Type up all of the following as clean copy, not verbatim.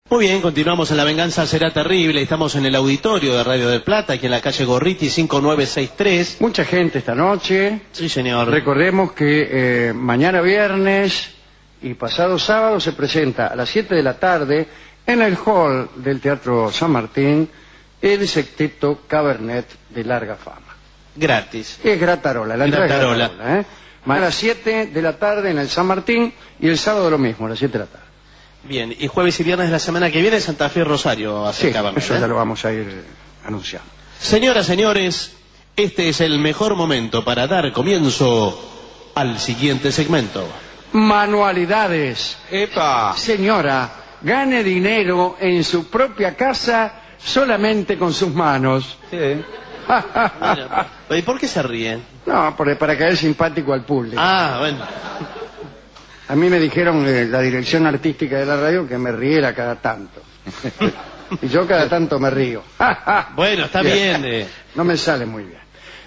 Muy bien, continuamos en La Venganza Será Terrible. Estamos en el auditorio de Radio del Plata, aquí en la calle Gorriti 5963. Mucha gente esta noche. Sí, señor. Recordemos que mañana viernes y pasado sábado se presenta a las 7 de la tarde en el hall del Teatro San Martín el Sexteto Cabernet de larga fama. Gratis. Es gratarola, la entrada Gratarola. es gratarola, ¿eh? Mañana a las 7 de la tarde en el San Martín y el sábado lo mismo, a las 7 de la tarde. Bien, y jueves y viernes de la semana que viene Santa Fe y Rosario Sí, acercaban. eso ya lo vamos a ir anunciando. Señoras, señores, este es el mejor momento para dar comienzo al siguiente segmento. Manualidades. ¡Epa! Señora, gane dinero en su propia casa solamente con sus manos. Sí. Mira, ¿y por qué se ríen? No, para caer simpático al público. Ah, bueno. A mí me dijeron la dirección artística de la radio que me riera cada tanto. Y yo cada tanto me río. Bueno, está bien. No me sale muy bien.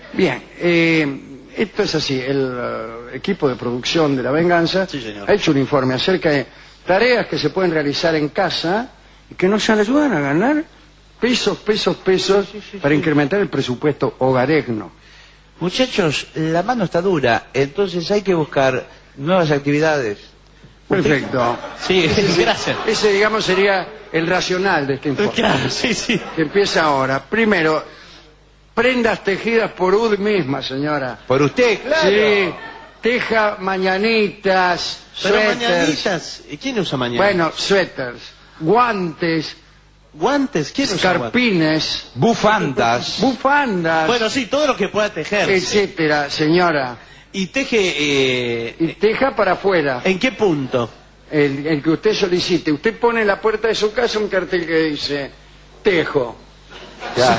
Bien, esto es así. El equipo de producción de La Venganza Sí, señor. ha hecho un informe acerca de tareas que se pueden realizar en casa y que nos ayudan a ganar pesos para incrementar el presupuesto hogaregno. Muchachos, la mano está dura, entonces hay que buscar nuevas actividades. Perfecto. Sí, gracias. Ese, digamos, sería el racional de este informe. Claro, sí, sí. Que empieza ahora. Primero, prendas tejidas por UD misma, señora. ¿Por usted? Claro. Sí, teja mañanitas, Pero suéteres. mañanitas, ¿y quién usa mañanitas? Bueno, suéteres, guantes, ¿guantes? ¿Quién usa guantes? escarpines, Bufandas. bufandas, Bueno, sí, todo lo que pueda tejer. etcétera, señora. Y teje, Y teja para afuera, ¿en qué punto? el que usted solicite. Usted pone en la puerta de su casa un cartel que dice tejo. Ya.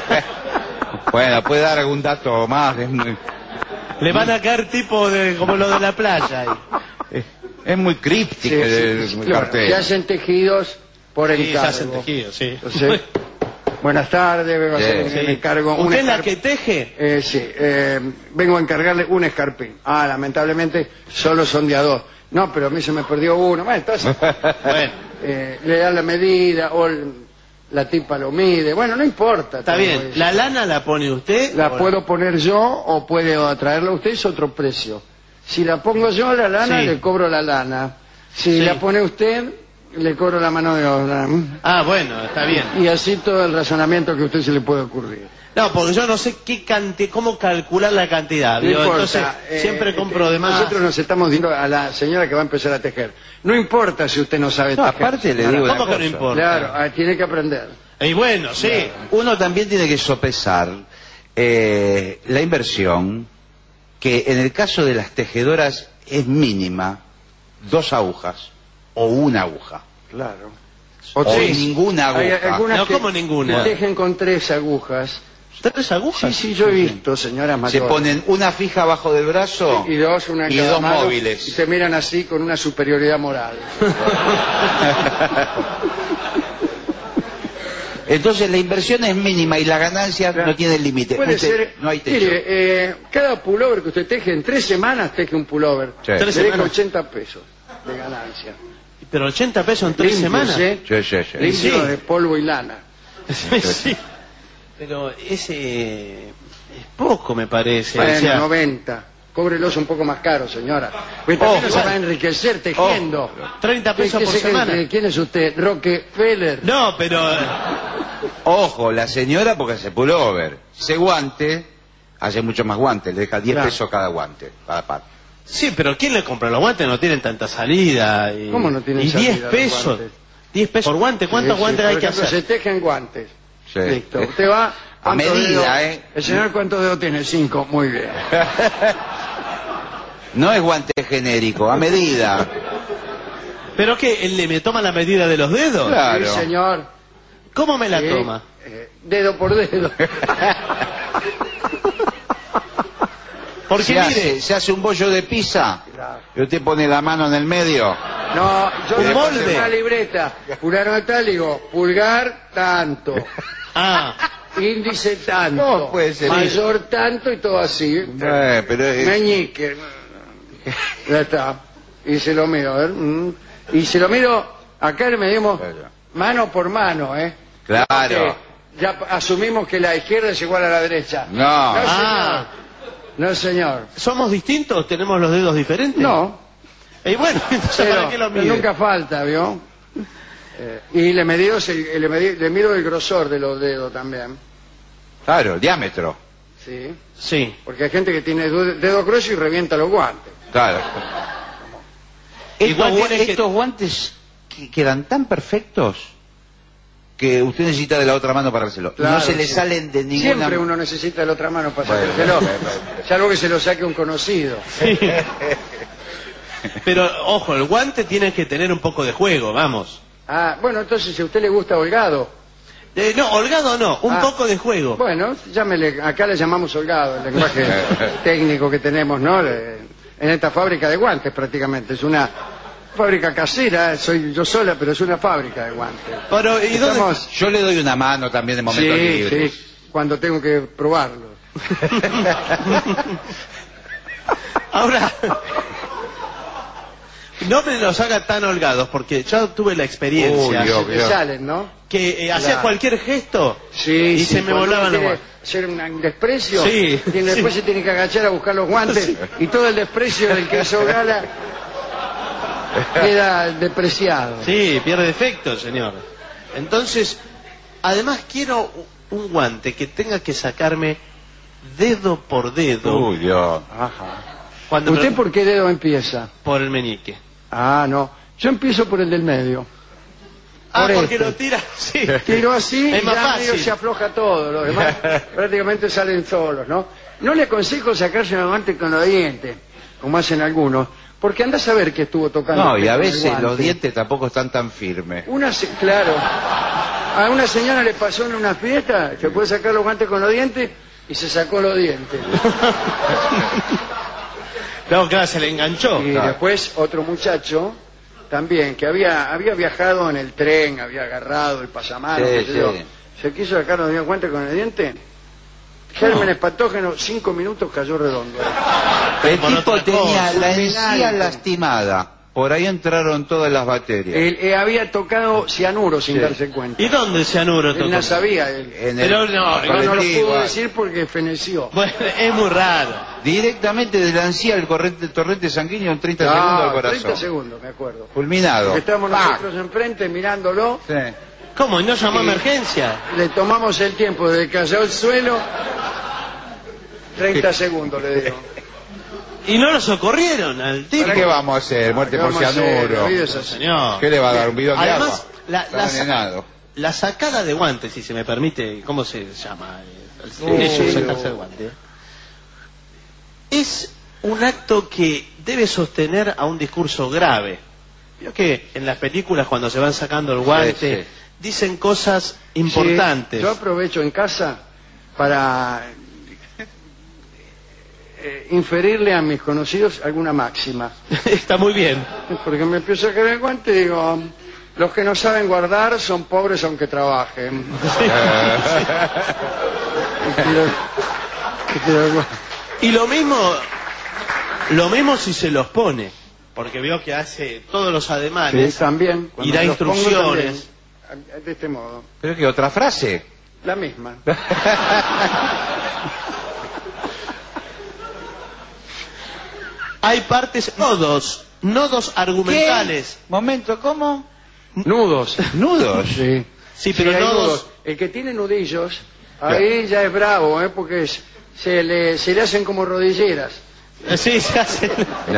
Bueno, puede dar algún dato más. Le van a caer tipo de como lo de la playa. Ahí. Es muy críptico el claro, cartel. se hacen tejidos por Sí, encargo. se hacen tejidos, sí. Entonces, buenas tardes, vengo a hacer Sí. un encargo. ¿Usted es la que teje? Sí, vengo a encargarle un escarpín. Ah, lamentablemente solo son de a dos. No, pero a mí se me perdió uno. Bueno, entonces Bueno, le da la medida o la tipa lo mide. Bueno, no importa. está todo bien. eso. ¿La lana la pone usted? La ¿O puedo poner yo o puede traerla usted, es otro precio. Si la pongo yo la lana, Sí. le cobro la lana. Si Sí. la pone usted, le cobro la mano de obra. Ah, bueno, está bien. Y así todo el razonamiento que a usted se le puede ocurrir. No, porque yo no sé cómo calcular la cantidad. No ¿vio? importa, Entonces, siempre compro de más. Nosotros nos estamos diciendo a la señora que va a empezar a tejer. No importa si usted no sabe No, tejer. aparte le señora. digo ¿Cómo una que no cosa. importa? Claro, tiene que aprender. Y bueno, sí. Uno también tiene que sopesar la inversión, que en el caso de las tejedoras es mínima, 2 agujas o una aguja. Claro. O sí. ninguna Hay aguja. algunas No, que ¿cómo ninguna? tejen con 3 agujas. ¿3 agujas? Sí, yo he visto, señoras Se mayores. ponen una fija abajo del brazo Y dos, una en y cada dos mano, móviles. y te miran así con una superioridad moral. Entonces la inversión es mínima y la ganancia Claro. no tiene límite. Puede ser, No hay techo. mire, cada pullover que usted teje en 3 semanas teje un pullover. Sí. Le 3 deja semanas. 80 pesos de ganancia. Pero 80 pesos en 3 Limpios, semanas. ¿eh? Sí. Limpios Sí. de polvo y lana. Sí. Pero ese es poco, me parece. Bueno, O sea, 90. Cóbrelos un poco más caro, señora. Porque también no se bueno. va a enriquecer tejiendo. 30 pesos ¿Qué por se cree semana. que- ¿Quién es usted? Rockefeller. No, pero Ojo, la señora porque hace pullover. Ese guante, hace mucho más guantes, le deja 10 Claro. pesos cada guante, cada par. sí, pero ¿quién le compra los guantes? No tienen tanta salida. Y, ¿Cómo no tienen y salida 10 los pesos. guantes? 10 pesos por guante. ¿Cuántos Sí, guantes por hay que ejemplo, hacer? Se tejen guantes. Sí. Listo. Usted va... A ¿cuántos medida, dedos? El señor, ¿cuántos dedos tiene? 5. Muy bien. No es guante genérico, a medida. ¿Pero qué? ¿Él me toma la medida de los dedos? Claro. Sí, señor. ¿Cómo me la Sí, toma? dedo por dedo. Porque mire, Se hace un bollo de pizza Claro. y usted pone la mano en el medio. No, yo Un le molde. puse una libreta. Fulano de tal, digo, pulgar tanto, ah, índice tanto, No, puede ser. mayor tanto y todo así. Pero Meñique. Ya está. Y se lo miro, a ver. Y se lo miro, acá le medimos mano por mano, ¿eh? Claro. Porque ya asumimos que la izquierda es igual a la derecha. No. No, señor. Ah. No, señor. ¿Somos distintos? ¿Tenemos los dedos diferentes? No. Y bueno, entonces ¿para qué lo pero mide? nunca falta, ¿vio? Y le mido el grosor de los dedos también. Claro, el diámetro. Sí. Sí. Porque hay gente que tiene dedos gruesos y revienta los guantes. Claro. Igual tiene que- Estos guantes quedan tan perfectos que usted necesita de la otra mano para hacerlo. Claro, No se le sí. salen de ninguna... Siempre uno necesita de la otra mano para Bueno, sacárselo. bueno. Salvo que se lo saque un conocido. Sí. Pero, ojo, el guante tiene que tener un poco de juego, vamos. Ah, bueno, entonces si a usted le gusta holgado. No, holgado no, un Ah. poco de juego. Bueno, llámele, acá le llamamos holgado, el lenguaje técnico que tenemos, ¿no? En esta fábrica de guantes prácticamente. Es una fábrica casera, soy yo sola, pero es una fábrica de guantes. Pero, ¿y dónde? Estamos- Yo le doy una mano también de momentos Sí, libres. sí, cuando tengo que probarlo. Ahora, no me los haga tan holgados, porque yo tuve la experiencia Uy, Dios. Se te salen, ¿no? que hacía Claro. cualquier gesto Sí, y sí, se me cuando volaban uno los quiere guantes. hacer un desprecio, Sí, después sí. se tiene que agachar a buscar los guantes y todo el desprecio del que hizo gala queda depreciado. Sí, pierde efecto, señor. Entonces, además quiero un guante que tenga que sacarme dedo por dedo Uy, Dios. Ajá. cuando ¿Usted me- por qué dedo empieza? por el meñique. Ah, no. Yo empiezo por el del medio. Ah, Por porque este. lo tira, sí. Tiro así Es y más ya medio fácil. se afloja todo. Los demás prácticamente salen solos, ¿no? No le aconsejo sacarse el guante con los dientes, como hacen algunos, porque anda a saber que estuvo tocando. No, usted y a con el veces guante. los dientes tampoco están tan firmes. Claro. A una señora le pasó en una fiesta, se puede sacar los guantes con los dientes y se sacó los dientes. No, claro, se le enganchó. Y Claro. después otro muchacho también que había viajado en el tren, había agarrado el pasamanos, Sí, qué sé yo, sí. se quiso sacar los guantes con el diente. Gérmenes patógenos, 5 minutos cayó redondo. El Por tipo otra tenía cosa. la encía Fulminante. lastimada. Por ahí entraron todas las bacterias. Él había tocado cianuro sin Sí. darse cuenta. ¿Y dónde se anuro Él todo? no sabía. Él. En Pero no, No, no lo colectivo, pudo decir porque feneció. Bueno, es muy raro. Directamente de la encía al torrente sanguíneo en 30 segundos al corazón. 30 segundos, me acuerdo. Fulminado. Estábamos ¡Pac! nosotros enfrente mirándolo. Sí. ¿Cómo? ¿Y no llamó a Sí. emergencia? Le tomamos el tiempo desde que cayó al suelo. 30 segundos le digo. ¿Y no lo socorrieron al tipo? ¿Qué vamos a hacer? Muerte ¿Qué por vamos a hacer? cianuro. La vida es así. Señor. ¿Qué le va a dar? ¿Un bidón de agua? Además, Está envenenado. la sacada de guantes, si se me permite, ¿cómo se llama? Uy, Eso, sí. sacarse el guante. Es un acto que debe sostener a un discurso grave. Vio que en las películas cuando se van sacando el guante Sí, sí. dicen cosas importantes. Sí, yo aprovecho en casa para inferirle a mis conocidos alguna máxima. Está muy bien. Porque me empiezo a sacar el guante y digo, los que no saben guardar son pobres aunque trabajen. Y tiro- Y lo mismo si se los pone, porque veo que hace todos los Sí, ademanes también. y da me los pongo instrucciones. también, de este modo. ¿Pero qué otra frase? La misma. Hay partes, nodos argumentales. Momento, ¿cómo? Nudos. Nudos. Sí. Sí, pero hay nodos. El que tiene nudillos, ahí ya es bravo, porque se le hacen como rodilleras Sí, se hacen.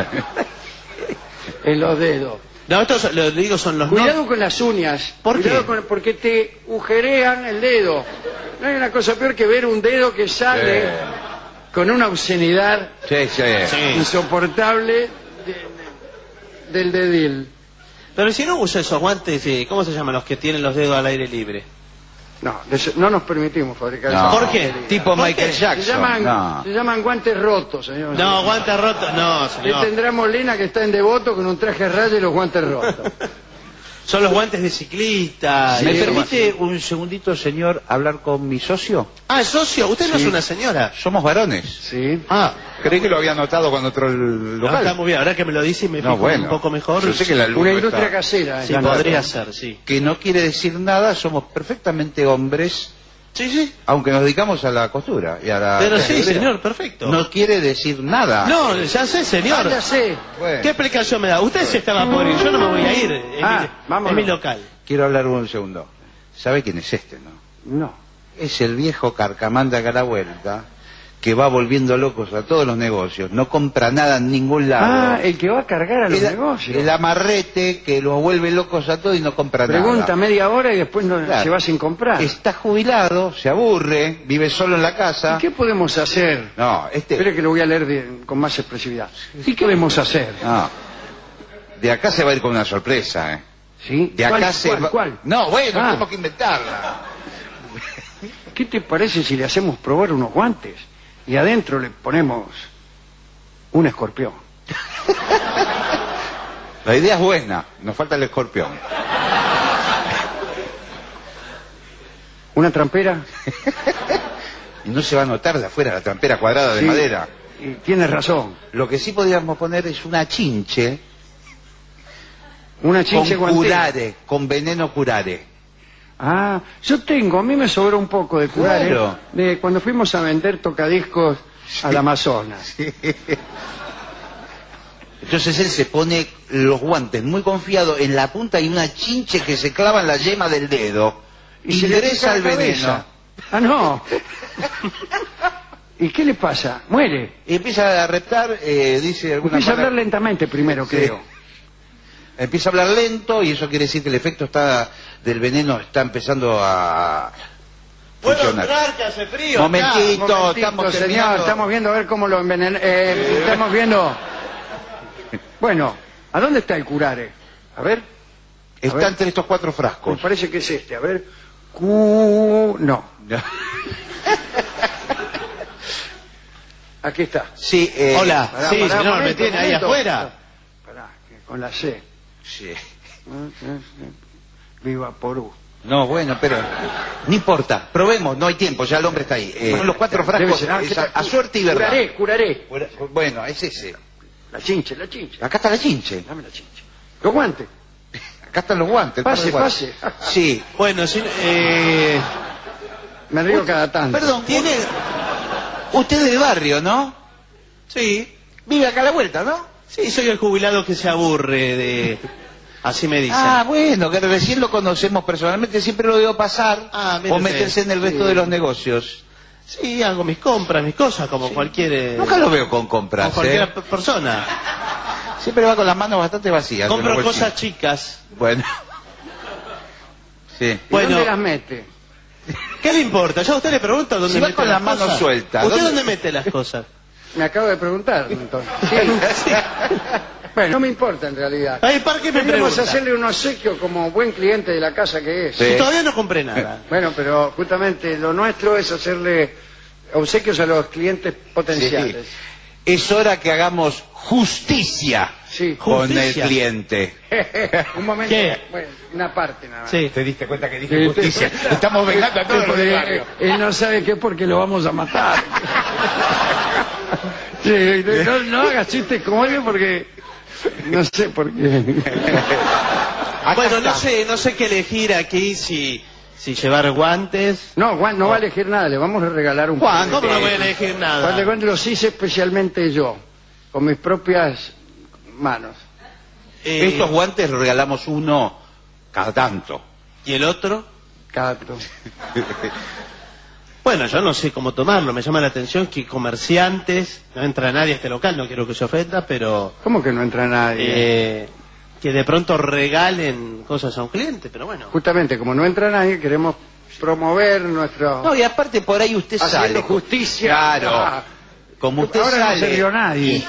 en los dedos. No, estos, lo digo, son los Cuidado nodos. con las uñas. ¿Por Cuidado qué? porque te agujerean el dedo. No hay una cosa peor que ver un dedo que sale Sí. con una obscenidad Sí, sí. Sí. insoportable del dedil. Pero si no usa esos guantes, ¿cómo se llaman los que tienen los dedos al aire libre? No, no nos permitimos fabricar No. esas ¿Por qué? porquerías. Tipo ¿Por Michael qué? Se Jackson. llaman, No. se llaman guantes rotos, señor. No, guantes rotos, no, Y señor. tendrá Molina que está en Devoto con un traje a raya y los guantes rotos. Son los guantes de ciclista. ¿Me y eso permite así. un segundito, señor, hablar con mi socio? Ah, socio, usted no es una señora. Somos varones. Sí. Ah, Creí que lo había notado cuando entró el no, local. está muy bien. Ahora que me lo dice y me No, fijo bueno. un poco mejor. Yo sé que la luz Una no industria está. casera. Sí, es la podría nota. ser, sí. Que no quiere decir nada, somos perfectamente hombres, Sí, sí. aunque nos dedicamos a la costura y a la... Pero sí, tejedera. señor, perfecto. No quiere decir nada. No, ya sé, señor. Ah, ya sé. Bueno, ¿Qué explicación me da? Usted se estaba por ir, yo no me voy a ir. Vámonos. Es mi local. quiero hablar un segundo. ¿Sabe quién es este, no? No. Es el viejo carcamanda que a la vuelta, que va volviendo locos a todos los negocios, no compra nada en ningún lado. Ah, el que va a cargar a los negocios. El amarrete que los vuelve locos a todos y no compra Pregunta nada. media hora y después no, Claro. se va sin comprar. Está jubilado, se aburre, vive solo en la casa. ¿Y qué podemos hacer? No, Espere que lo voy a leer con más expresividad. ¿Y qué podemos hacer? No. De acá se va a ir con una sorpresa, ¿eh? ¿Sí? De acá se va... ¿Cuál? No, bueno, Ah. tenemos que inventarla. ¿Qué te parece si le hacemos probar unos guantes y adentro le ponemos un escorpión? La idea es buena, nos falta el escorpión. ¿Una trampera? Y no se va a notar de afuera la trampera cuadrada de Sí. madera. Y tienes razón. Lo que sí podríamos poner es una chinche Una chinche con guantera. curare, con veneno curare. Ah, yo tengo, a mí me sobró un poco de curare Claro. de cuando fuimos a vender tocadiscos al Amazonas. Entonces él se pone los guantes muy confiado, en la punta hay una chinche que se clava en la yema del dedo, Y se le ingresa pica el la veneno cabeza. Ah, no. ¿Y qué le pasa? Muere. y empieza a reptar, dice alguna Empieza a hablar palabra- lentamente primero, Sí. creo. Empieza a hablar lento y eso quiere decir que el efecto del veneno está empezando a ¿Puedo funcionar. entrar que hace frío? Momentito. acá? Momentito, estamos señor, terminando. estamos viendo a ver cómo lo envenenan. Estamos viendo. Bueno, ¿a dónde está el curare? A ver, Está ver. entre estos 4 me frascos. parece que es este. A ver. No, aquí está. Sí, Hola, Pará, sí, pará, señor, me momento, tiene ahí momento. afuera. Pará, con la C. sí. Viva Porú. No, bueno, pero no importa, probemos, no hay tiempo, ya el hombre está ahí. Son los 4 Debe frascos, ser, es a suerte y verdad. Curaré. Bueno, es ese. La chinche. Acá está la chinche, Dame la chinche. Los guantes. acá están los guantes. el par de Pase, guantes. pase. Sí. Bueno, sí, Me río cada tanto. Perdón, usted es de barrio, ¿no? sí, Vive acá a la vuelta, ¿no? sí, soy el jubilado que se aburre de... Así me dicen. Ah, bueno, que recién lo conocemos personalmente, siempre lo veo pasar Ah, mire o usted. meterse en el resto Sí. de los negocios. Sí, hago mis compras, mis cosas, como cualquier... Nunca lo veo con compras, como cualquier persona. Siempre va con las manos bastante vacías. en Compro los bolsillos. cosas chicas. Bueno. Sí. ¿Y Bueno. dónde las mete? ¿Qué le importa? Yo a usted le pregunto dónde Si va mete con las las manos cosas. sueltas, ¿Usted ¿dónde- dónde mete las cosas? Me acabo de preguntar, entonces. Sí. Bueno, no me importa en realidad. Ay, ¿para qué me Queremos pregunta? hacerle un obsequio como buen cliente de la casa que es. Sí. Si todavía no compré nada. Bueno, pero justamente lo nuestro es hacerle obsequios a los clientes potenciales. Es hora que hagamos justicia Sí. con el Justicia. cliente. Un momento. ¿Qué? Bueno, una parte nada más. Sí. ¿Te diste cuenta que Sí, dije justicia? Estamos vengando a todos los del barrio. Él no sabe qué es porque lo vamos a matar. Sí, no hagas chistes como él porque no sé por qué. Acá Bueno, está. no sé qué elegir aquí, si llevar guantes. No, Juan no va a elegir nada, le vamos a regalar un Juan, ¿Cómo no voy a elegir Juan de nada? Cuento los hice especialmente yo, con mis propias manos. Estos guantes regalamos uno cada tanto. ¿Y el otro? Cato. Bueno, yo no sé cómo tomarlo. Me llama la atención que comerciantes, no entra nadie a este local, no quiero que se ofenda, pero ¿Cómo que no entra nadie? que de pronto regalen cosas a un cliente, pero bueno. Justamente, como no entra nadie, queremos promover nuestro... No, y aparte por ahí usted Haciendo sale. justicia. Claro. Ah. Como usted Ahora no sale. se rió nadie.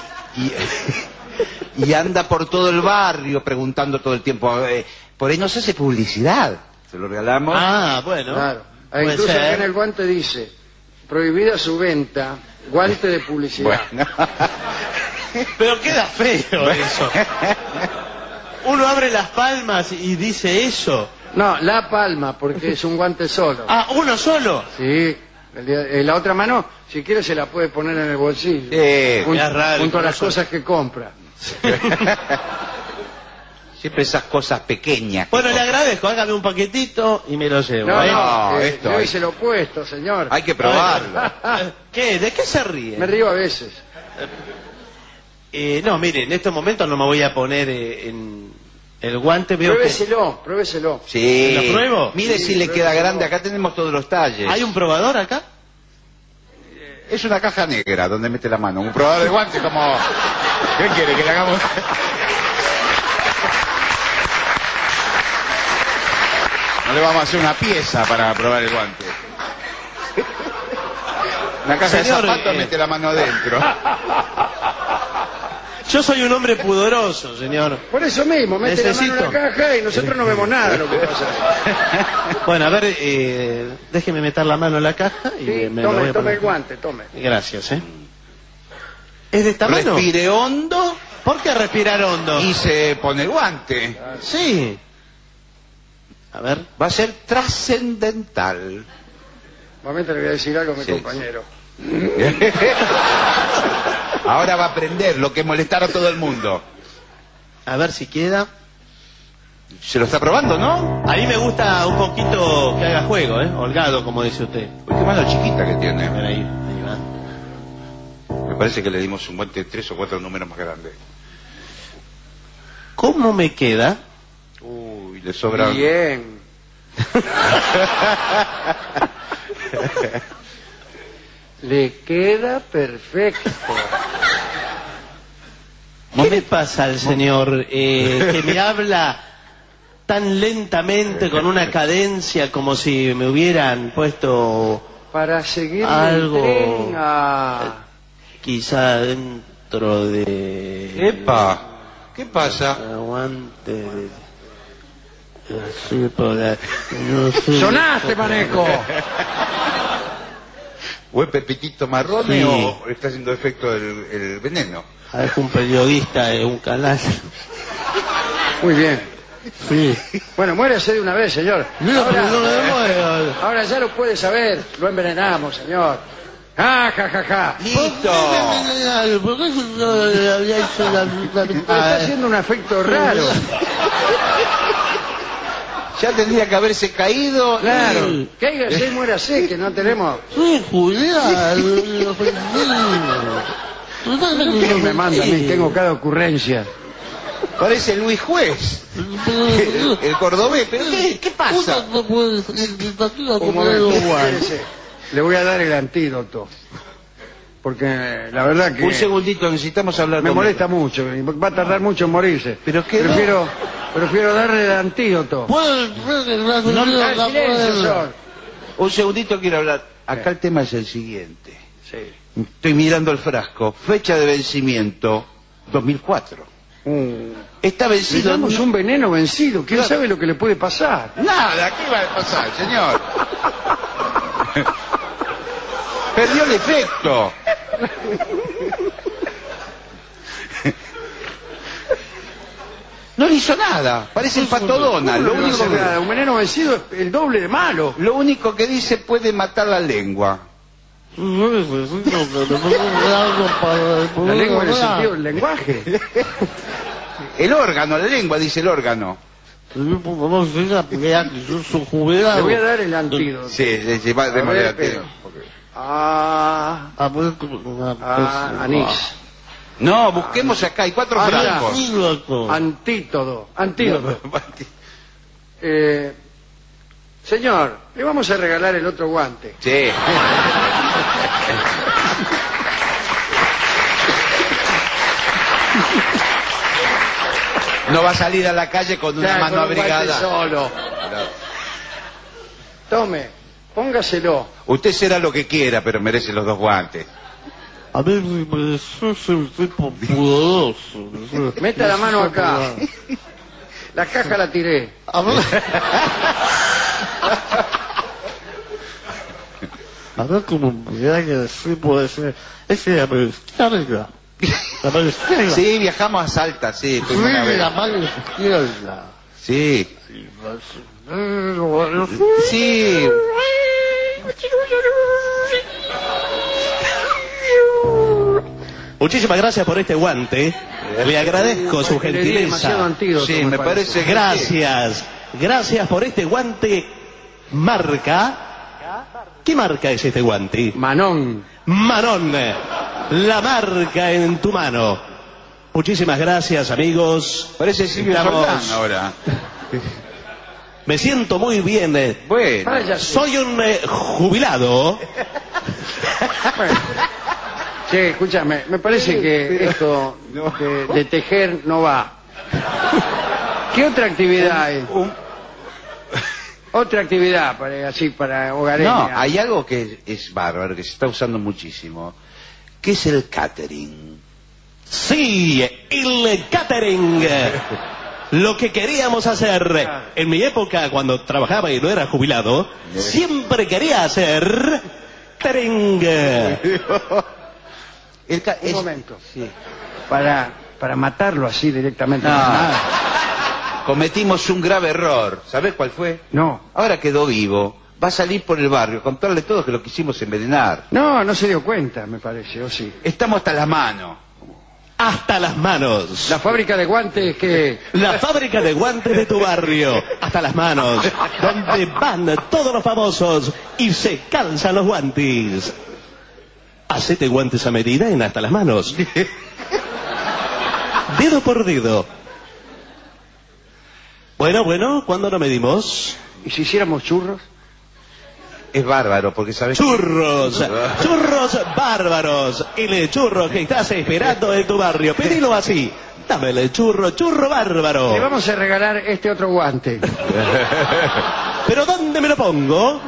Y anda por todo el barrio preguntando todo el tiempo. Por ahí nos hace publicidad. Se lo regalamos. Ah, bueno. Claro. Puede Incluso ser. acá en el guante dice, prohibida su venta, guante de publicidad. Bueno. Pero queda feo eso. Uno abre las palmas y dice eso. No, la palma, porque es un guante solo. Ah, ¿uno solo? Sí. La otra mano, si quiere, se la puede poner en el bolsillo. Es raro, junto a las eso. cosas que compra. Siempre esas cosas pequeñas. Bueno, le agradezco, hágame un paquetito y me lo llevo. No, ¿eh? no, esto yo hay- hice lo opuesto, señor. Hay que probarlo. ¿Qué? ¿De qué se ríe? Me río a veces. No, mire, en estos momentos no me voy a poner en el guante. Veo que Pruébeselo. Sí. ¿Lo pruebo? Mire Sí, si le queda pruébelo. grande. Acá tenemos todos los talles. hay un probador acá. Es una caja negra donde mete la mano. Un probador de guante como... ¿Qué quiere que le hagamos? No le vamos a hacer una pieza para probar el guante. Una caja Señor, de zapatos mete la mano adentro. Yo soy un hombre pudoroso, señor. Por eso mismo, mete la mano en la caja y nosotros no vemos nada de lo que pasa. Bueno, a ver, déjeme meter la mano en la caja y Sí, me lo voy a tome poner. el guante, tome. Gracias, ¿eh? ¿Es de esta mano? Respire hondo ¿Por qué respirar hondo? y se pone el guante. Sí. A ver. Va a ser trascendental. Un momento le voy a decir algo a mi Sí. compañero. Ahora va a aprender lo que molestar a todo el mundo. A ver si queda. Se lo está probando, ¿no? A mí me gusta un poquito que haga juego, ¿eh? Holgado, como dice usted. Uy, qué mano chiquita que A ver, tiene. ahí va. Me parece que le dimos un guante de 3 o 4 números más grande. ¿Cómo me queda? Uy, le sobra... Bien. Le queda perfecto. ¿Qué le pasa al señor que me habla tan lentamente con una cadencia como si me hubieran puesto Para seguir Algo- el tren a... quizá dentro de... ¡Epa! ¿Qué pasa? Aguante de... así por la- no sé. ¡Sonaste, maneco! ¿O es Pepitito Marrone Sí. o está haciendo efecto el veneno? Es un periodista de un canal. Muy bien. Sí. Bueno, muérase de una vez, señor. Mira, pero no le muero. Ahora ya lo puede saber. Lo envenenamos, señor. ¡Ja, ja, ja, ja! ¡Listo! ¿Por qué no le había hecho la Está haciendo un efecto raro. Ya tendría que haberse caído. Claro. y- Cáigase y muérase, que no tenemos... Sí, Julián. ¿Qué me manda a mí? Tengo cada ocurrencia. Parece Luis Juez, el cordobés. ¿Pero qué pasa? Un momento, espérese. Le voy a dar el antídoto. Porque la verdad que... Un segundito, necesitamos hablar me con- molesta mucho. Y va a tardar mucho en morirse. Pero qué Prefiero darle el antídoto. Ah, silencio, señor. Un segundito, quiero hablar. Acá el tema es el siguiente. Sí. Estoy mirando el frasco. Fecha de vencimiento, 2004. Está Le vencido. damos un veneno vencido. ¿Quién sabe lo que le puede pasar? Nada, ¿qué va a pasar, señor? Perdió el efecto. No le hizo nada. Parece el Pato Donald. ¿Cómo no le va a hacer nada? Un veneno vencido es el doble de malo. Lo único que dice puede matar la lengua. La lengua en el sentido del lenguaje. El órgano, la lengua, dice el órgano. Le voy a dar el antídoto. Sí, va A de ver, pero- Anís. No, busquemos acá, hay 4 francos. Antídoto. Señor, le vamos a regalar el otro guante. Sí. No va a salir a la calle con una Ya, mano con un guante abrigada. solo. Tome, póngaselo. Usted será lo que quiera, pero merece los 2 guantes. A ver, sos un tipo pudoroso. Meta la mano acá. La caja la tiré. A ver. A ver cómo me da que sí puede ser. Es que me descarga. La mano izquierda. Sí, viajamos a Salta, sí. fuimos una vez. La mano izquierda. Sí. Sí. Muchísimas gracias por este guante. Le agradezco su Le di demasiado gentileza. antídoto, Sí, me parece que Gracias. Gracias por este guante. Marca. ¿Qué marca es este guante? Manón. Manón. La marca en tu mano. Muchísimas gracias, amigos. Parece Silvio Estamos- Soldán ahora. Me siento muy bien. Bueno. Vaya, Soy un jubilado. Bueno. Sí, escúchame, me parece que esto de tejer no va. ¿Qué otra actividad hay? Otra actividad para hogareña. No, hay algo que es bárbaro, que se está usando muchísimo, que es el catering. Sí, el catering. Lo que queríamos hacer en mi época, cuando trabajaba y no era jubilado, siempre quería hacer catering. Un momento. Para matarlo así directamente. No. Nada. Cometimos un grave error. ¿Sabés cuál fue? No. Ahora quedó vivo. Va a salir por el barrio, contarle todo que lo quisimos envenenar. No se dio cuenta, me parece, o sí. Estamos hasta las manos. Hasta las manos. La fábrica de guantes que... La fábrica de guantes de tu barrio, hasta las manos, donde van todos los famosos y se calzan los guantes. Hacete guantes a medida en hasta las manos. Dedo por dedo. Bueno, ¿cuándo nos medimos? ¿Y si hiciéramos churros? Es bárbaro, porque sabés... Churros bárbaros. El churro que estás esperando en tu barrio. Pedilo así. Dámele el churro bárbaro. Le vamos a regalar este otro guante. ¿Pero dónde me lo pongo?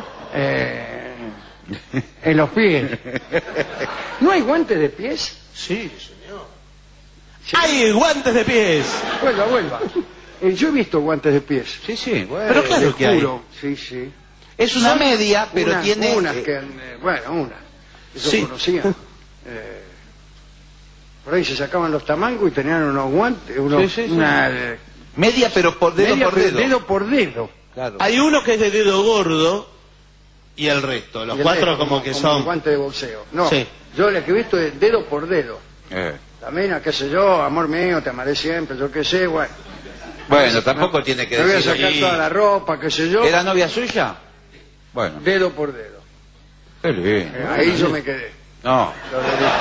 En los pies. ¿No hay guantes de pies? Sí, señor. ¡Hay guantes de pies! Vuelva. Yo he visto guantes de pies. Sí, bueno. Pero claro Les que hay. juro. Sí. Es una media, pero tiene... Unas que... unas. Yo Sí. conocía. Por ahí se sacaban los tamangos y tenían unos guantes, Sí. una... Media, pero por dedo media, por pero dedo. dedo por dedo. Claro. Hay uno que es de dedo gordo y el resto. Los Y el cuatro dedo, como que un son... guante de boxeo. No, Sí. yo el que he visto es dedo por dedo. Eh. La mina, qué sé yo, amor mío, te amaré siempre, yo qué sé, bueno. Bueno, tampoco tiene que Me voy a decir... sacar toda la ropa, qué sé yo. ¿Era novia suya? Bueno. Dedo por dedo. Qué lindo. Ahí yo me quedé. No. Yo le dije.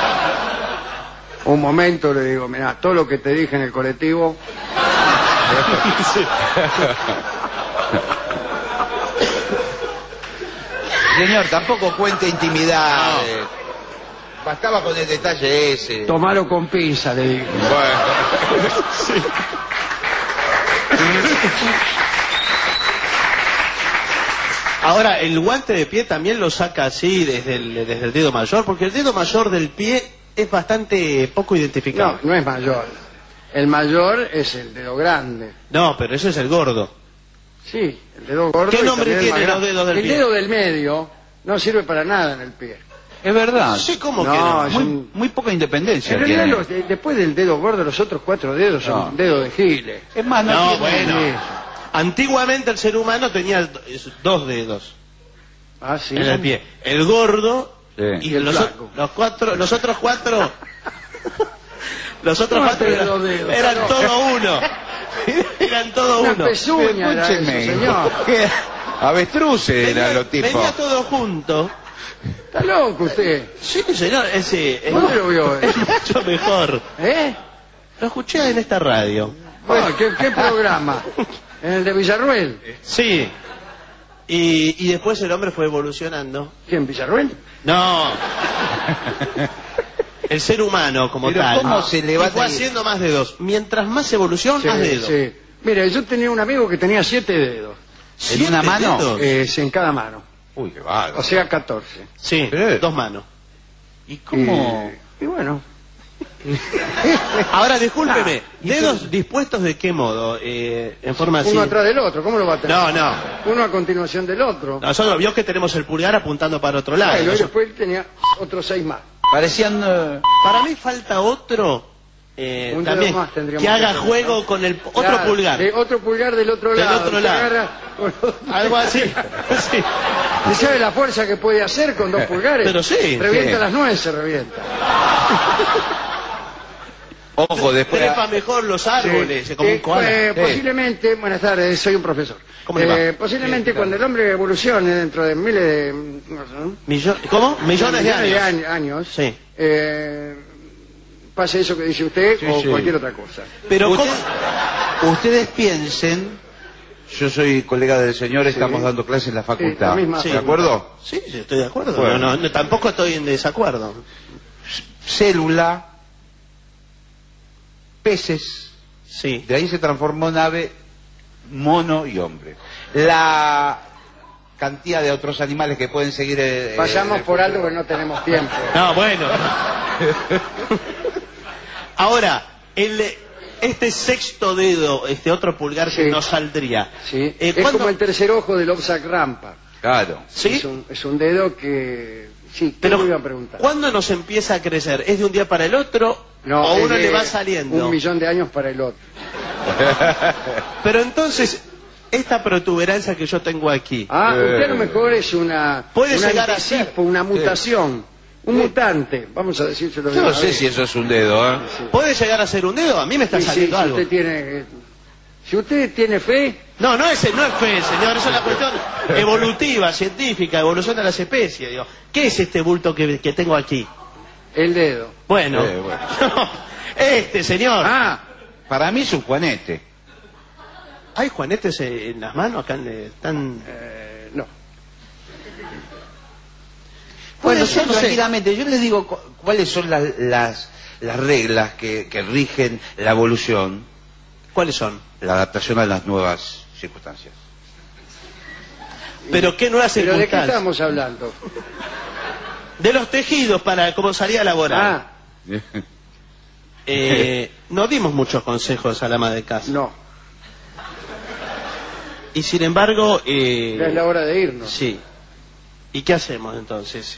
Un momento le digo, mira, todo lo que te dije en el colectivo. Señor, tampoco cuente intimidades. Bastaba con el detalle ese. Tomalo con pinza, le dije. Bueno. Ahora, el guante de pie también lo saca así desde el dedo mayor, porque el dedo mayor del pie es bastante poco identificado. No es mayor. El mayor es el dedo grande. No, pero ese es el gordo. Sí, el dedo gordo. ¿Qué y nombre también el tienen más los grande. dedos del el pie? dedo del medio no sirve para nada en el pie. Es verdad. Sí, ¿cómo No, que no? es Muy poca independencia En realidad, tiene. después del dedo gordo, los otros 4 dedos son No. dedos de giles. Es más, No, tiene- bueno. Sí. Antiguamente el ser humano tenía dos dedos Ah, sí. en el pie. El gordo Sí. y el los flaco. los otros cuatro... Los otros No, cuatro pero eran, los dedos, eran no. todo uno. Eran todo Una uno. pezuña era Escúcheme. eso, señor. Avestruces eran los tipos. Venía todo junto. Está loco usted. Sí, señor, ese es, ¿Dónde lo vio? es mucho mejor. ¿Eh? Lo escuché en esta radio. Bueno, ¿qué programa? ¿En el de Villarruel? Sí. Y después el hombre fue evolucionando. ¿Quién, Villarruel? No. El ser humano como Pero tal. ¿cómo se le va y fue a- haciendo más dedos. Mientras más evolución, más dedos. sí. Mire, yo tenía un amigo que tenía 7 dedos. ¿En una mano? dedos? En cada mano. Uy, qué bárbaro. O sea, 14. Sí, Pero- 2 manos. ¿Y cómo? Y bueno. Ahora, discúlpeme, Ah, ¿dedos dispuestos de qué modo? En forma así. Uno atrás del otro, ¿cómo lo va a tener? No. Uno a continuación del otro. Nosotros vio que tenemos el pulgar apuntando para otro lado. Bueno, y Nosotros- después tenía otros 6 más. Parecían... Para mí falta otro Un dedo también más tendríamos que haga hacer, juego ¿no? con el otro Claro, pulgar. otro pulgar del otro Del lado. otro Se lado. agarra con- Algo así. Sí. ¿Y sabe la fuerza que puede hacer con 2 pulgares? Pero sí, Revienta sí. las nueces, revienta. Ojo, después... Trepa mejor los árboles, como un koala. Posiblemente, buenas tardes, soy un profesor. ¿Cómo le va? Posiblemente cuando el hombre evolucione dentro de miles de... ¿no? ¿Cómo? Millones de años. años, Sí. pase eso que dice usted Sí, o sí. cualquier otra cosa. Pero Usted- ¿cómo? Ustedes piensen, yo soy colega del señor, estamos dando clases en la facultad, la misma ¿de facultad. acuerdo? Sí, sí, estoy de acuerdo. Bueno. No, tampoco estoy en desacuerdo. Célula, peces, Sí. de ahí se transformó en ave, mono y hombre. La cantidad de otros animales que pueden seguir... Pasamos por algo que no tenemos tiempo. No, bueno. Ahora, este sexto dedo, este otro pulgar que Sí. no saldría. ¿Sí? Es ¿cuándo- como el tercer ojo del Obsac Rampa. Claro. ¿Sí? Es un dedo que... Sí, ¿qué Pero, me iba a preguntar? ¿cuándo nos empieza a crecer? ¿Es de un día para el otro? ¿O es uno de le va saliendo? 1.000.000 de años para el otro. Pero entonces, esta protuberancia que yo tengo aquí, Usted a lo mejor es una... Puede un llegar a anticipo, una mutación. Un mutante, vamos a decírselo de Yo no una sé vez. si eso es un dedo, ¿eh? ¿puede llegar a ser un dedo? A mí me está Sí, sí, saliendo si algo. si usted tiene fe, No, no es fe, señor, eso es la cuestión evolutiva, científica, evolución de las especies. Digo. ¿Qué es este bulto que tengo aquí? el dedo. Bueno, Bueno. este señor. Para mí es un juanete. ¿Hay juanetes en las manos? Acá están... No. Bueno, Puede ser, yo no sé. tranquilamente, yo les digo cuáles son las reglas que rigen la evolución, ¿Cuáles son? la adaptación a las nuevas circunstancias. Pero qué nuevas ¿Pero de qué circunstancias. estamos hablando? De los tejidos para como salida laboral. No dimos muchos consejos a la ama de casa. No. Y sin embargo... Ya es la hora de irnos. Sí. ¿Y qué hacemos entonces?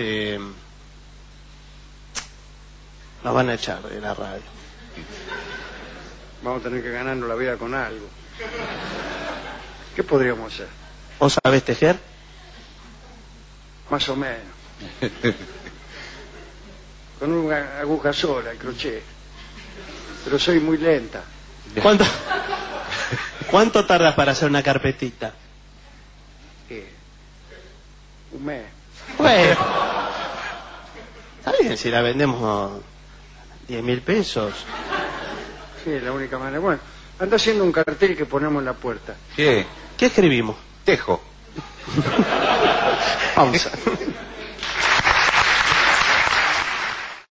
Nos van a echar de la radio. Vamos a tener que ganarnos la vida con algo. ¿Qué podríamos hacer? ¿Vos sabés tejer? Más o menos. Con una aguja sola, el crochet. Pero soy muy lenta. ¿Cuánto tardas para hacer una carpetita? Un mes. Bueno. Está bien, si la vendemos 10.000 pesos. Sí, es la única manera. Bueno, anda haciendo un cartel que ponemos en la puerta. ¿Qué? ¿Qué escribimos? Tejo. Vamos a...